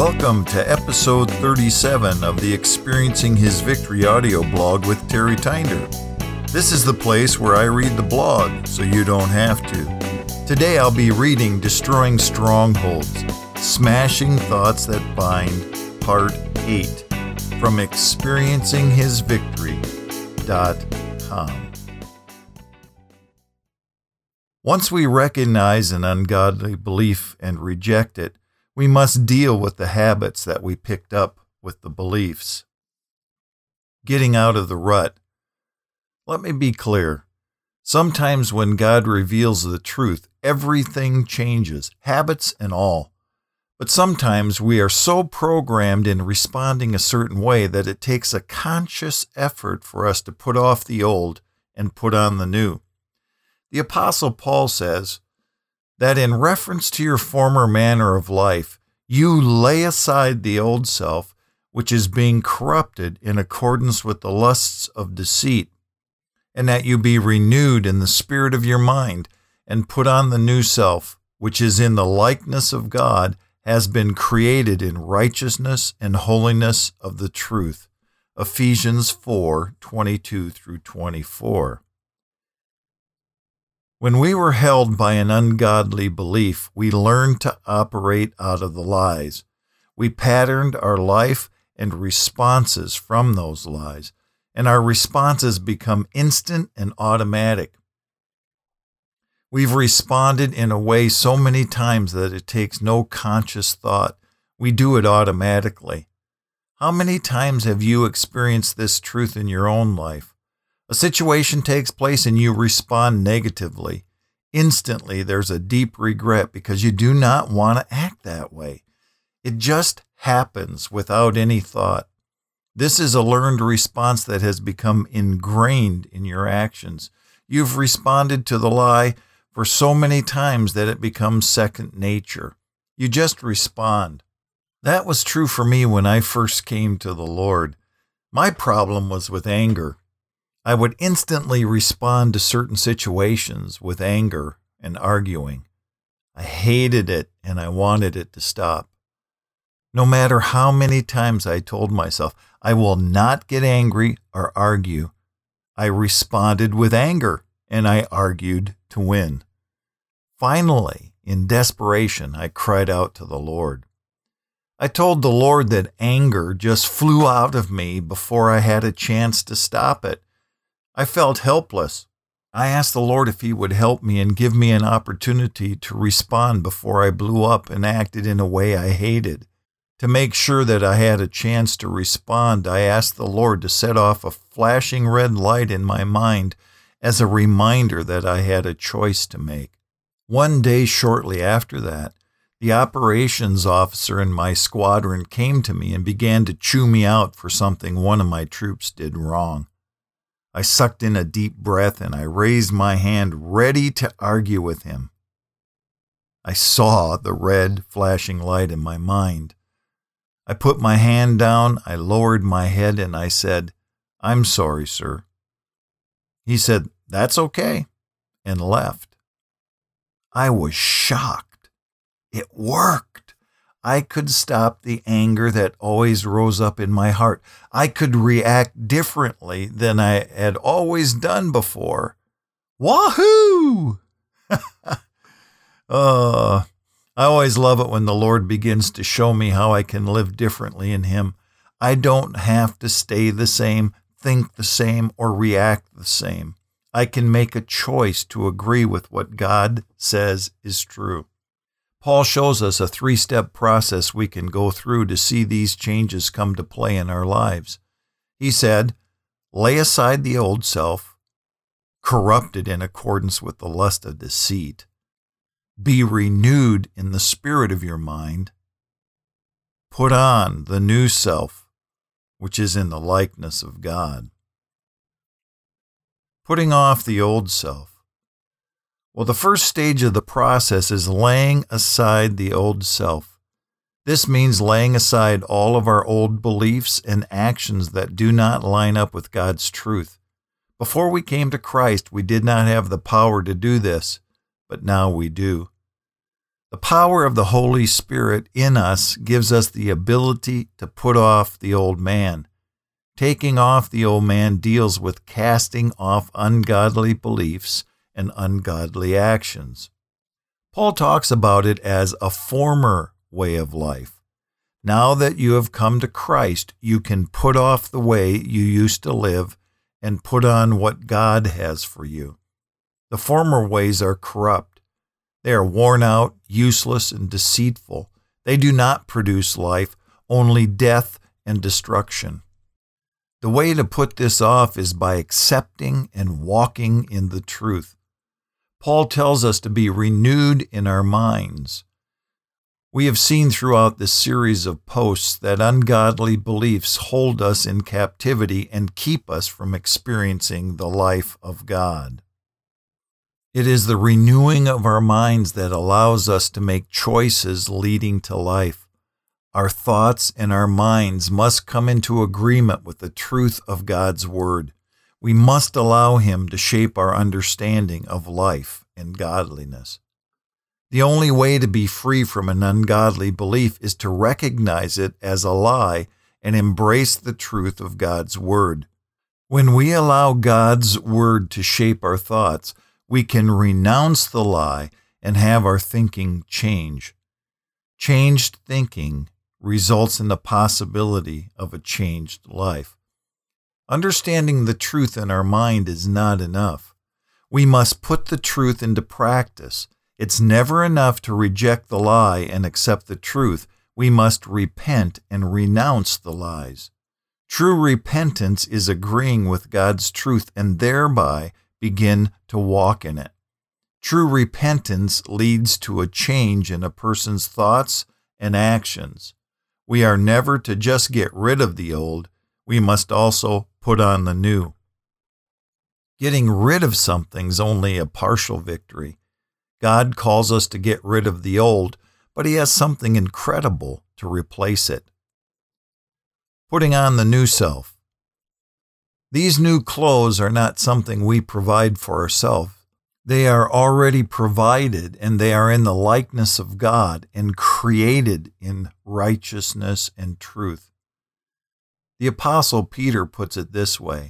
Welcome to episode 37 of the Experiencing His Victory audio blog with Terry Tynder. This is the place where I read the blog so you don't have to. Today I'll be reading Destroying Strongholds, Smashing Thoughts That Bind, Part 8, from experiencinghisvictory.com. Once we recognize an ungodly belief and reject it, we must deal with the habits that we picked up with the beliefs. Getting out of the rut. Let me be clear. Sometimes when God reveals the truth, everything changes, habits and all. But sometimes we are so programmed in responding a certain way that it takes a conscious effort for us to put off the old and put on the new. The Apostle Paul says that in reference to your former manner of life, you lay aside the old self, which is being corrupted in accordance with the lusts of deceit, and that you be renewed in the spirit of your mind, and put on the new self, which is in the likeness of God, has been created in righteousness and holiness of the truth. Ephesians 4:22 through 24. When we were held by an ungodly belief, we learned to operate out of the lies. We patterned our life and responses from those lies, and our responses become instant and automatic. We've responded in a way so many times that it takes no conscious thought. We do it automatically. How many times have you experienced this truth in your own life? A situation takes place and you respond negatively. Instantly, there's a deep regret because you do not want to act that way. It just happens without any thought. This is a learned response that has become ingrained in your actions. You've responded to the lie for so many times that it becomes second nature. You just respond. That was true for me when I first came to the Lord. My problem was with anger. I would instantly respond to certain situations with anger and arguing. I hated it and I wanted it to stop. No matter how many times I told myself, I will not get angry or argue, I responded with anger and I argued to win. Finally, in desperation, I cried out to the Lord. I told the Lord that anger just flew out of me before I had a chance to stop it. I felt helpless. I asked the Lord if He would help me and give me an opportunity to respond before I blew up and acted in a way I hated. To make sure that I had a chance to respond, I asked the Lord to set off a flashing red light in my mind as a reminder that I had a choice to make. One day shortly after that, the operations officer in my squadron came to me and began to chew me out for something one of my troops did wrong. I sucked in a deep breath and I raised my hand ready to argue with him. I saw the red flashing light in my mind. I put my hand down, I lowered my head, and I said, "I'm sorry, sir." He said, "That's okay," and left. I was shocked. It worked. I could stop the anger that always rose up in my heart. I could react differently than I had always done before. Wahoo! I always love it when the Lord begins to show me how I can live differently in Him. I don't have to stay the same, think the same, or react the same. I can make a choice to agree with what God says is true. Paul shows us a 3-step process we can go through to see these changes come to play in our lives. He said, lay aside the old self, corrupted in accordance with the lust of deceit. Be renewed in the spirit of your mind. Put on the new self, which is in the likeness of God. Putting off the old self. Well, the first stage of the process is laying aside the old self. This means laying aside all of our old beliefs and actions that do not line up with God's truth. Before we came to Christ, we did not have the power to do this, but now we do. The power of the Holy Spirit in us gives us the ability to put off the old man. Taking off the old man deals with casting off ungodly beliefs and ungodly actions. Paul talks about it as a former way of life. Now that you have come to Christ, you can put off the way you used to live and put on what God has for you. The former ways are corrupt. They are worn out, useless, and deceitful. They do not produce life, only death and destruction. The way to put this off is by accepting and walking in the truth. Paul tells us to be renewed in our minds. We have seen throughout this series of posts that ungodly beliefs hold us in captivity and keep us from experiencing the life of God. It is the renewing of our minds that allows us to make choices leading to life. Our thoughts and our minds must come into agreement with the truth of God's Word. We must allow Him to shape our understanding of life and godliness. The only way to be free from an ungodly belief is to recognize it as a lie and embrace the truth of God's Word. When we allow God's Word to shape our thoughts, we can renounce the lie and have our thinking change. Changed thinking results in the possibility of a changed life. Understanding the truth in our mind is not enough. We must put the truth into practice. It's never enough to reject the lie and accept the truth. We must repent and renounce the lies. True repentance is agreeing with God's truth and thereby begin to walk in it. True repentance leads to a change in a person's thoughts and actions. We are never to just get rid of the old, we must also put on the new. Getting rid of something's only a partial victory. God calls us to get rid of the old, but He has something incredible to replace it. Putting on the new self. These new clothes are not something we provide for ourselves. They are already provided, and they are in the likeness of God and created in righteousness and truth. The Apostle Peter puts it this way: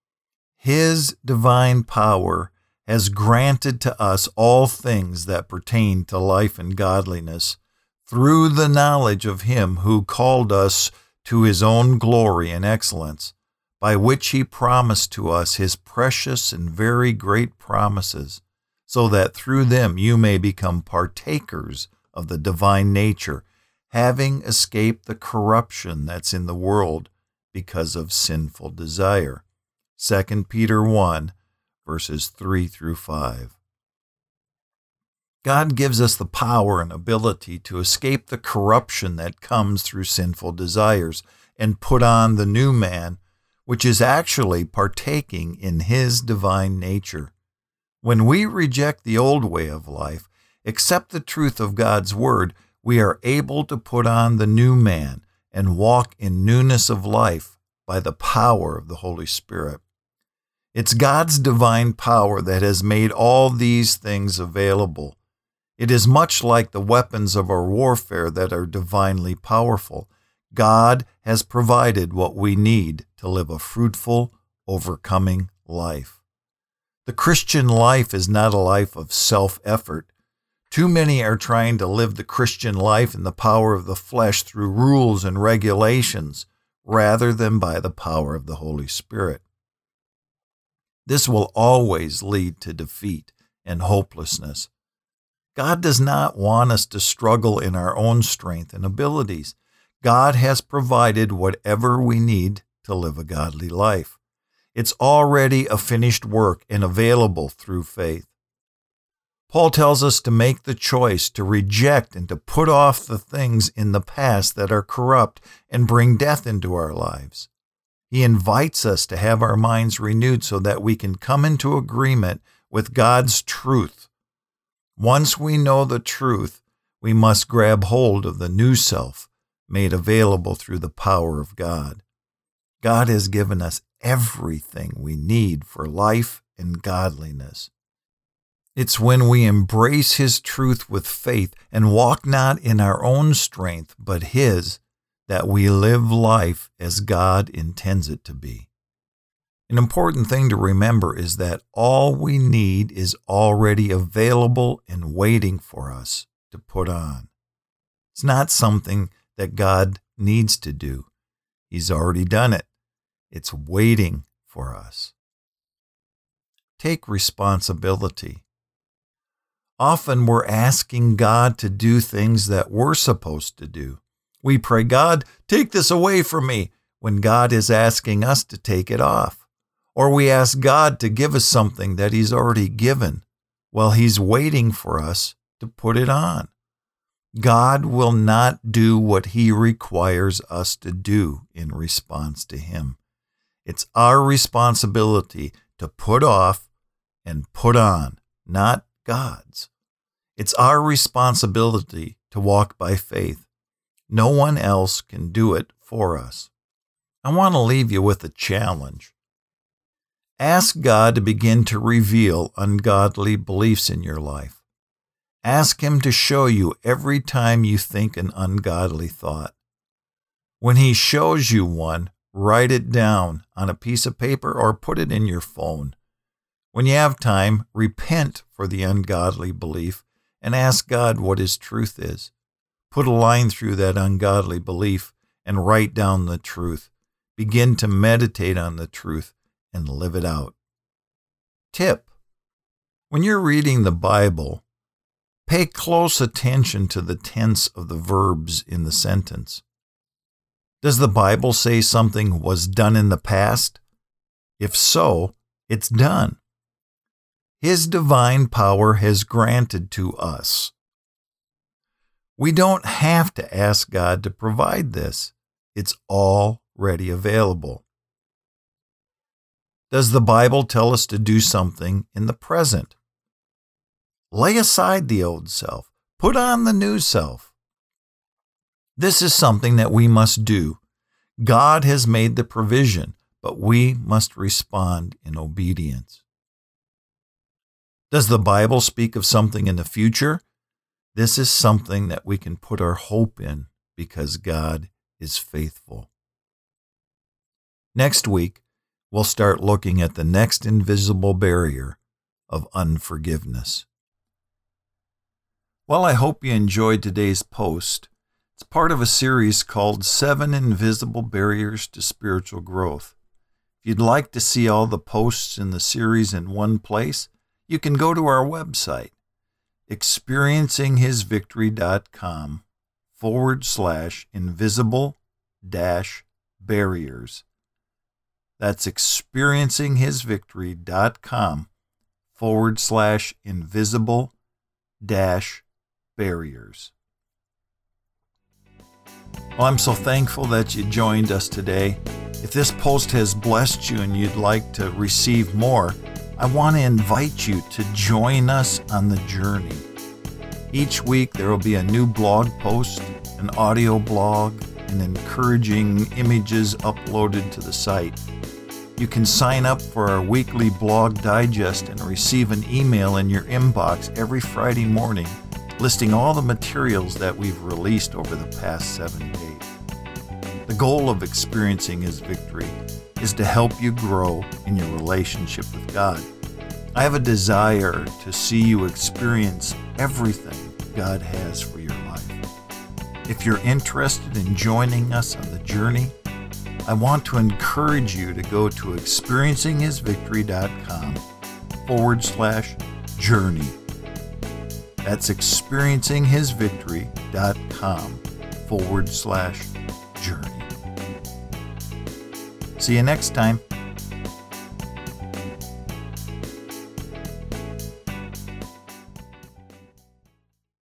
His divine power has granted to us all things that pertain to life and godliness through the knowledge of Him who called us to His own glory and excellence, by which He promised to us His precious and very great promises, so that through them you may become partakers of the divine nature, having escaped the corruption that's in the world because of sinful desire. 2 Peter 1, verses 3 through 5. God gives us the power and ability to escape the corruption that comes through sinful desires and put on the new man, which is actually partaking in His divine nature. When we reject the old way of life, accept the truth of God's Word, we are able to put on the new man and walk in newness of life by the power of the Holy Spirit. It's God's divine power that has made all these things available. It is much like the weapons of our warfare that are divinely powerful. God has provided what we need to live a fruitful, overcoming life. The Christian life is not a life of self-effort. Too many are trying to live the Christian life in the power of the flesh through rules and regulations, rather than by the power of the Holy Spirit. This will always lead to defeat and hopelessness. God does not want us to struggle in our own strength and abilities. God has provided whatever we need to live a godly life. It's already a finished work and available through faith. Paul tells us to make the choice to reject and to put off the things in the past that are corrupt and bring death into our lives. He invites us to have our minds renewed so that we can come into agreement with God's truth. Once we know the truth, we must grab hold of the new self made available through the power of God. God has given us everything we need for life and godliness. It's when we embrace His truth with faith and walk not in our own strength, but His, that we live life as God intends it to be. An important thing to remember is that all we need is already available and waiting for us to put on. It's not something that God needs to do. He's already done it. It's waiting for us. Take responsibility. Often we're asking God to do things that we're supposed to do. We pray, God, take this away from me, when God is asking us to take it off. Or we ask God to give us something that He's already given, while He's waiting for us to put it on. God will not do what He requires us to do in response to Him. It's our responsibility to put off and put on, not God's. It's our responsibility to walk by faith. No one else can do it for us. I want to leave you with a challenge. Ask God to begin to reveal ungodly beliefs in your life. Ask Him to show you every time you think an ungodly thought. When He shows you one, write it down on a piece of paper or put it in your phone. When you have time, repent for the ungodly belief and ask God what His truth is. Put a line through that ungodly belief and write down the truth. Begin to meditate on the truth and live it out. Tip: when you're reading the Bible, pay close attention to the tense of the verbs in the sentence. Does the Bible say something was done in the past? If so, it's done. His divine power has granted to us. We don't have to ask God to provide this. It's already available. Does the Bible tell us to do something in the present? Lay aside the old self. Put on the new self. This is something that we must do. God has made the provision, but we must respond in obedience. Does the Bible speak of something in the future? This is something that we can put our hope in because God is faithful. Next week, we'll start looking at the next invisible barrier of unforgiveness. Well, I hope you enjoyed today's post. It's part of a series called 7 Invisible Barriers to Spiritual Growth. If you'd like to see all the posts in the series in one place, you can go to our website, experiencinghisvictory.com/invisible-barriers. That's experiencinghisvictory.com/invisible-barriers. Well, I'm so thankful that you joined us today. If this post has blessed you and you'd like to receive more, I want to invite you to join us on the journey. Each week there will be a new blog post, an audio blog, and encouraging images uploaded to the site. You can sign up for our weekly blog digest and receive an email in your inbox every Friday morning listing all the materials that we've released over the past 7 days. The goal of Experiencing His Victory is to help you grow in your relationship with God. I have a desire to see you experience everything God has for your life. If you're interested in joining us on the journey, I want to encourage you to go to experiencinghisvictory.com/journey. That's experiencinghisvictory.com/journey. See you next time.